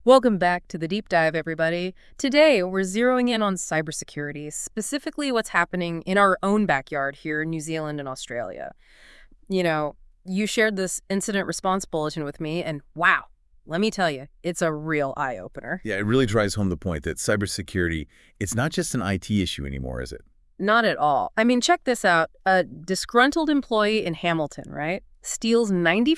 Welcome back to the deep dive, everybody. Today, we're zeroing in on cybersecurity, specifically what's happening in our own backyard here in New Zealand and Australia. You know, you shared this incident response bulletin with me, and wow, let me tell you, it's a real eye-opener. Yeah, it really drives home the point that cybersecurity, it's not just an IT issue anymore, is it? Not at all. I mean, check this out. A disgruntled employee in Hamilton, right, steals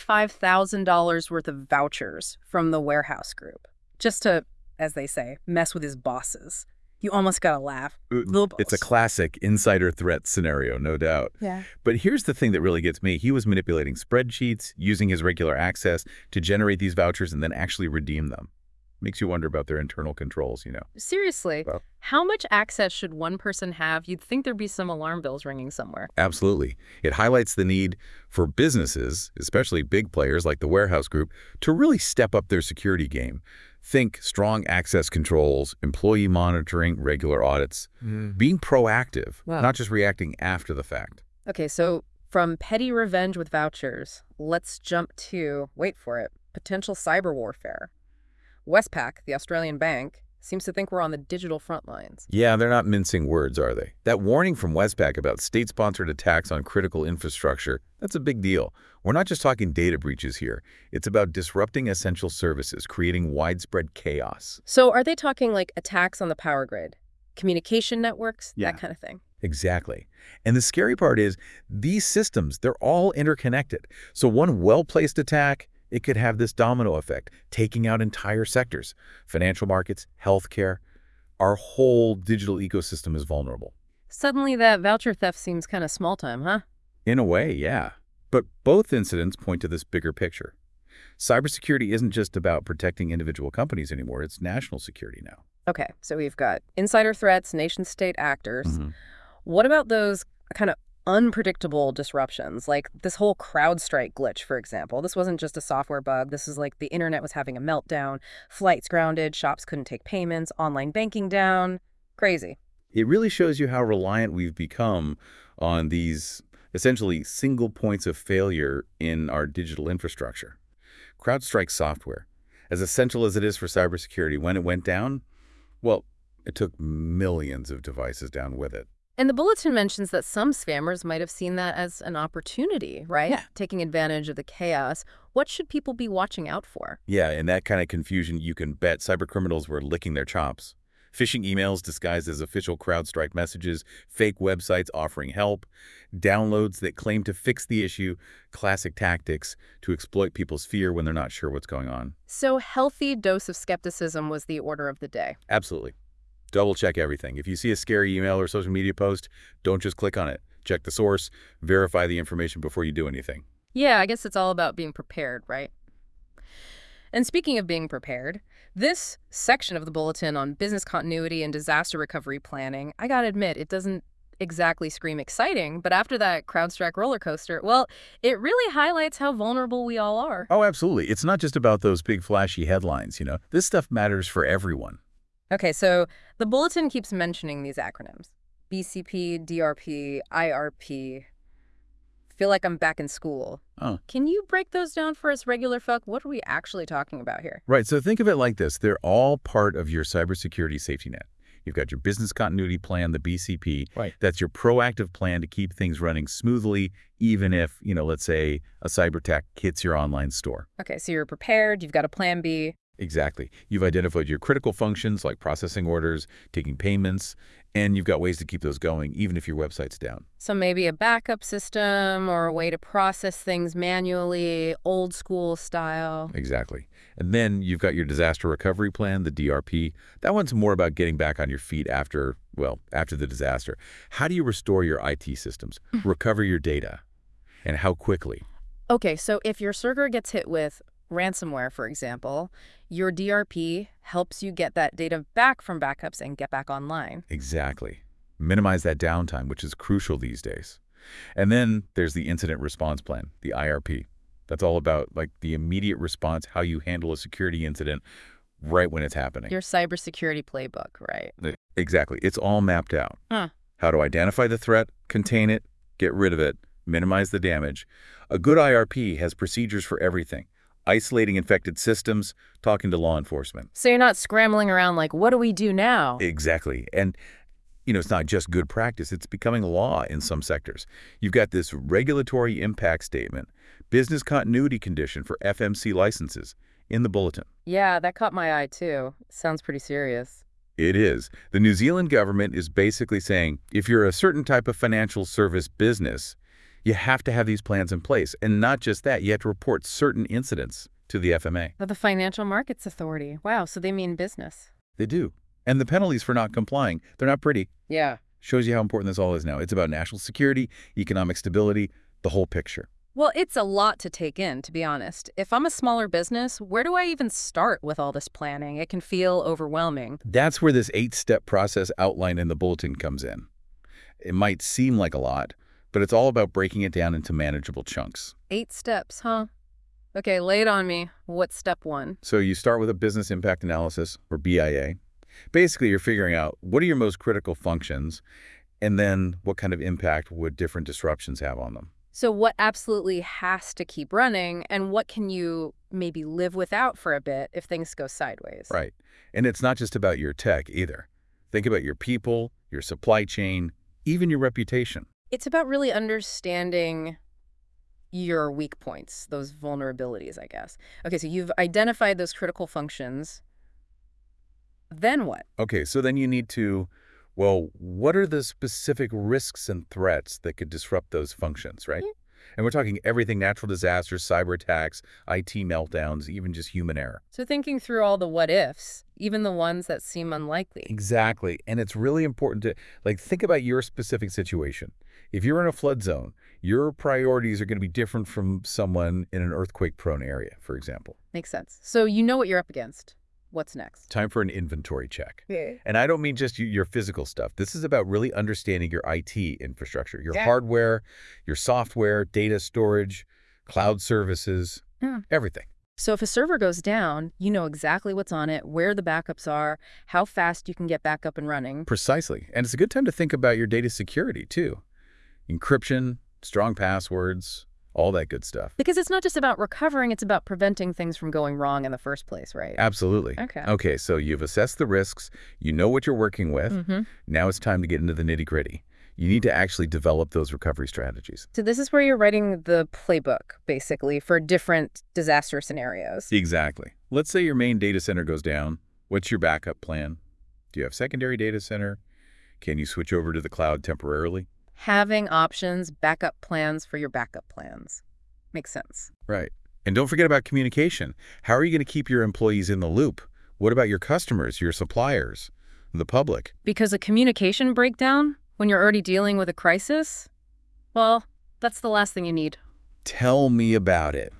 $95,000 worth of vouchers from the warehouse group just to, as they say, mess with his bosses. You almost gotta laugh. The It's a boss. classic insider threat scenario, no doubt. Yeah. But here's the thing that really gets me. He was manipulating spreadsheets, using his regular access to generate these vouchers and then actually redeem them. Makes you wonder about their internal controls. Seriously, Well, how much access should one person have? You'd think there'd be some alarm bells ringing somewhere. absolutely. It highlights the need for businesses, especially big players like the Warehouse Group, to really step up their security game. Think strong access controls, employee monitoring, regular audits, being proactive, Wow. not just reacting after the fact. Okay, so from petty revenge with vouchers, let's jump to, wait for it, potential cyber warfare. Westpac, the Australian bank, seems to think we're on the digital front lines. Yeah, they're not mincing words, are they? That warning from Westpac about state-sponsored attacks on critical infrastructure, that's a big deal. We're not just talking data breaches here. It's about disrupting essential services, creating widespread chaos. So are they talking like attacks on the power grid, communication networks, Yeah. that kind of thing? Exactly. And the scary part is these systems, they're all interconnected. So one well-placed attack, it could have this domino effect, taking out entire sectors. Financial markets, healthcare, our whole digital ecosystem is vulnerable. Suddenly that voucher theft seems kind of small time, huh? In a way, yeah. But both incidents point to this bigger picture. Cybersecurity isn't just about protecting individual companies anymore, it's national security now. Okay, so we've got insider threats, nation-state actors. What about those kind of unpredictable disruptions, like this whole CrowdStrike glitch, for example? This wasn't just a software bug. This is like the internet was having a meltdown, flights grounded, shops couldn't take payments, online banking down. Crazy. It really shows you how reliant we've become on these essentially single points of failure in our digital infrastructure. CrowdStrike software, as essential as it is for cybersecurity, when it went down, well, it took millions of devices down with it. And the bulletin mentions that some spammers might have seen that as an opportunity, right? Yeah. Taking advantage of the chaos. What should people be watching out for? Yeah, in that kind of confusion, you can bet cybercriminals were licking their chops. Phishing emails disguised as official CrowdStrike messages, fake websites offering help, downloads that claim to fix the issue, classic tactics to exploit people's fear when they're not sure what's going on. So healthy dose of skepticism was the order of the day. Absolutely. Double check everything. If you see a scary email or social media post, don't just click on it. Check the source, verify the information before you do anything. Yeah, I guess it's all about being prepared, right? And speaking of being prepared, this section of the bulletin on business continuity and disaster recovery planning, I gotta admit, it doesn't exactly scream exciting, but after that CrowdStrike roller coaster, well, it really highlights how vulnerable we all are. Oh, absolutely. It's not just about those big flashy headlines. This stuff matters for everyone. Okay, so the bulletin keeps mentioning these acronyms. BCP, DRP, IRP. Feel like I'm back in school. Oh. Can you break those down for us regular folk? What are we actually talking about here? Right, so think of it like this. They're all part of your cybersecurity safety net. You've got your business continuity plan, the BCP. Right. That's your proactive plan to keep things running smoothly, even if, let's say a cyber attack hits your online store. Okay, so you're prepared, you've got a plan B. Exactly. You've identified your critical functions like processing orders, taking payments, and you've got ways to keep those going, even if your website's down. So maybe a backup system or a way to process things manually, old school style. Exactly. And then you've got your disaster recovery plan, the DRP. That one's more about getting back on your feet after the disaster. How do you restore your IT systems, recover your data, and how quickly? Okay, so if your server gets hit with ransomware, for example, your DRP helps you get that data back from backups and get back online. Exactly. Minimize that downtime, which is crucial these days. And then there's the incident response plan, the IRP. That's all about the immediate response, how you handle a security incident right when it's happening. Your cybersecurity playbook, right? Exactly. It's all mapped out. Huh. How to identify the threat, contain it, get rid of it, minimize the damage. A good IRP has procedures for everything. isolating infected systems, talking to law enforcement. So you're not scrambling around like, what do we do now? Exactly. And it's not just good practice, it's becoming law in some sectors. You've got this regulatory impact statement, business continuity condition for FMC licenses in the bulletin. Yeah, that caught my eye too. Sounds pretty serious. It is. The New Zealand government is basically saying if you're a certain type of financial service business, you have to have these plans in place. And not just that, you have to report certain incidents to the FMA. The Financial Markets Authority. Wow, so they mean business. They do. And the penalties for not complying, they're not pretty. Yeah. Shows you how important this all is now. It's about national security, economic stability, the whole picture. Well, it's a lot to take in, to be honest. If I'm a smaller business, where do I even start with all this planning? It can feel overwhelming. That's where this 8-step process outlined in the bulletin comes in. It might seem like a lot, but it's all about breaking it down into manageable chunks. 8 steps, huh? Okay, lay it on me. What's step 1? So you start with a business impact analysis, or BIA. Basically, you're figuring out what are your most critical functions, and then what kind of impact would different disruptions have on them. So what absolutely has to keep running, and what can you maybe live without for a bit if things go sideways? Right. And it's not just about your tech either. Think about your people, your supply chain, even your reputation. It's about really understanding your weak points, those vulnerabilities, I guess. Okay, so you've identified those critical functions. Then what? Okay, so then you need to, well, what are the specific risks and threats that could disrupt those functions, right? And we're talking everything: natural disasters, cyber attacks, IT meltdowns, even just human error. So thinking through all the what ifs, even the ones that seem unlikely. Exactly. And it's really important to, think about your specific situation. If you're in a flood zone, your priorities are going to be different from someone in an earthquake-prone area, for example. Makes sense. So you know what you're up against. What's next? Time for an inventory check. Yeah. And I don't mean just your physical stuff. This is about really understanding your IT infrastructure, your Yeah. hardware, your software, data storage, cloud services, everything. So if a server goes down, you know exactly what's on it, where the backups are, how fast you can get back up and running. Precisely. And it's a good time to think about your data security, too. Encryption, strong passwords, all that good stuff. Because it's not just about recovering, it's about preventing things from going wrong in the first place, right? Absolutely. Okay. Okay, so you've assessed the risks. You know what you're working with. Mm-hmm. Now it's time to get into the nitty-gritty. You need to actually develop those recovery strategies. So this is where you're writing the playbook, basically, for different disaster scenarios. Exactly. Let's say your main data center goes down. What's your backup plan? Do you have secondary data center? Can you switch over to the cloud temporarily? Having options, backup plans for your backup plans. Makes sense. Right. And don't forget about communication. How are you going to keep your employees in the loop? What about your customers, your suppliers, the public? Because a communication breakdown, when you're already dealing with a crisis, well, that's the last thing you need. Tell me about it.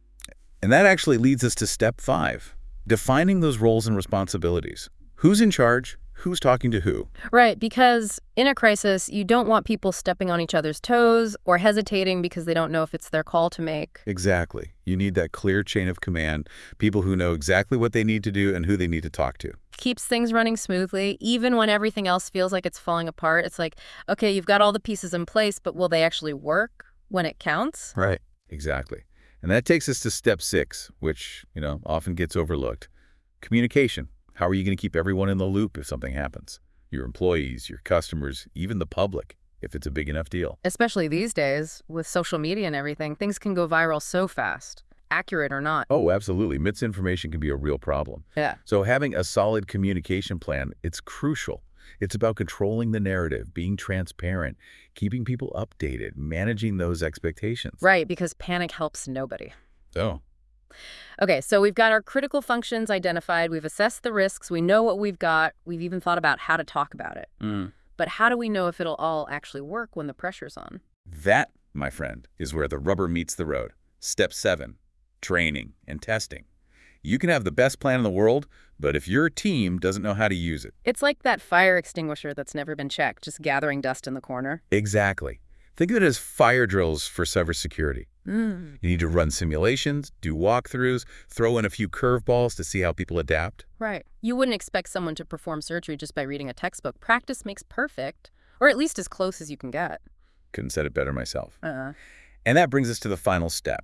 And that actually leads us to step 5, defining those roles and responsibilities. Who's in charge? Who's talking to who? Right, because in a crisis, you don't want people stepping on each other's toes or hesitating because they don't know if it's their call to make. Exactly. You need that clear chain of command, people who know exactly what they need to do and who they need to talk to. Keeps things running smoothly, even when everything else feels like it's falling apart. It's like, okay, you've got all the pieces in place, but will they actually work when it counts? Right. Exactly. And that takes us to step 6, which, often gets overlooked. Communication. How are you going to keep everyone in the loop if something happens? Your employees, your customers, even the public, if it's a big enough deal. Especially these days, with social media and everything, things can go viral so fast, accurate or not. Oh, absolutely. Misinformation can be a real problem. Yeah. So having a solid communication plan, it's crucial. It's about controlling the narrative, being transparent, keeping people updated, managing those expectations. Right, because panic helps nobody. Oh. Okay, so we've got our critical functions identified. We've assessed the risks. We know what we've got. We've even thought about how to talk about it. But how do we know if it'll all actually work when the pressure's on? That, my friend, is where the rubber meets the road. Step 7, training and testing. You can have the best plan in the world, but if your team doesn't know how to use it. It's like that fire extinguisher that's never been checked, just gathering dust in the corner. Exactly. Think of it as fire drills for cybersecurity. Mm. You need to run simulations, do walkthroughs, throw in a few curveballs to see how people adapt. Right. You wouldn't expect someone to perform surgery just by reading a textbook. Practice makes perfect, or at least as close as you can get. Couldn't said it better myself. Uh-uh. And that brings us to the final step,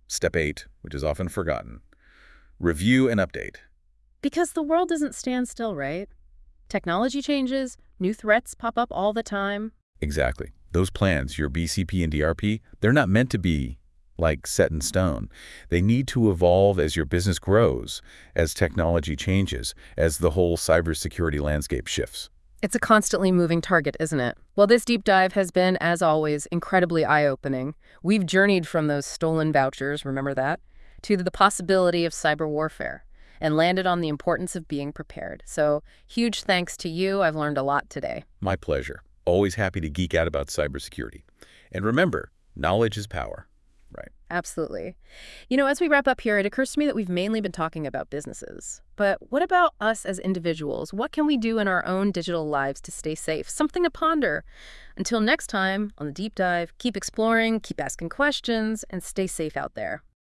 Step 8, which is often forgotten. Review and update. Because the world doesn't stand still, right? Technology changes, new threats pop up all the time. Exactly. Those plans, your BCP and DRP, they're not meant to be like set in stone. They need to evolve as your business grows, as technology changes, as the whole cybersecurity landscape shifts. It's a constantly moving target, isn't it? Well, this deep dive has been, as always, incredibly eye-opening. We've journeyed from those stolen vouchers, remember that, to the possibility of cyber warfare, and landed on the importance of being prepared. So, huge thanks to you. I've learned a lot today. My pleasure. Always happy to geek out about cybersecurity. And remember, knowledge is power. Right. Absolutely. As we wrap up here, it occurs to me that we've mainly been talking about businesses. But what about us as individuals? What can we do in our own digital lives to stay safe? Something to ponder. Until next time on The Deep Dive, keep exploring, keep asking questions, and stay safe out there.